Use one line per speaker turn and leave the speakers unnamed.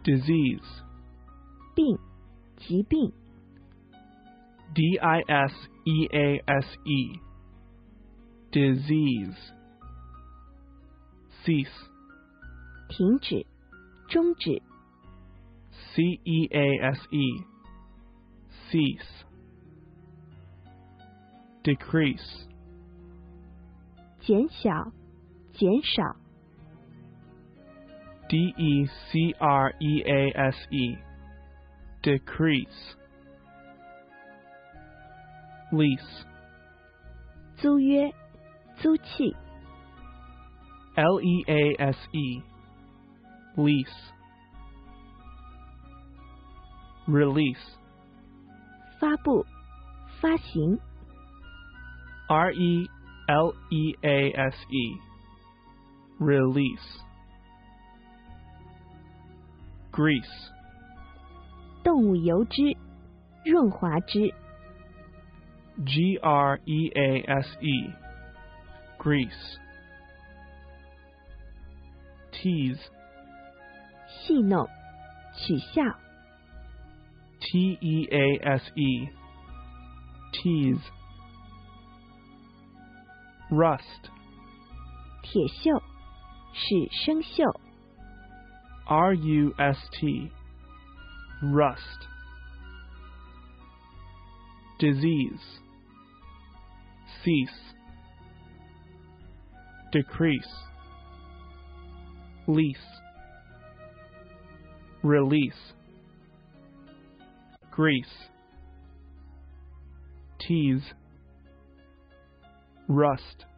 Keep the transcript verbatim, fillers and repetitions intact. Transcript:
Disease.
病，疾病。
D I S E A S E. Disease. Cease.
停止，终止。
C E A S E. Cease. Decrease.
减小，减少。
D E C R E A S E. Decrease. Lease.
租约，租契。
L E A S E. Lease. Release.
发布，发行。
R E L E A S E. Release. Grease.
动物油脂，润滑脂。
G R E A S E. Grease. Tease.
戏弄，取笑。
T E A S E. Tease. Rust.
铁锈，使生锈。
R U S T. Rust. Disease. Cease. Decrease. Lease. Release. Grease. Tease. Rust.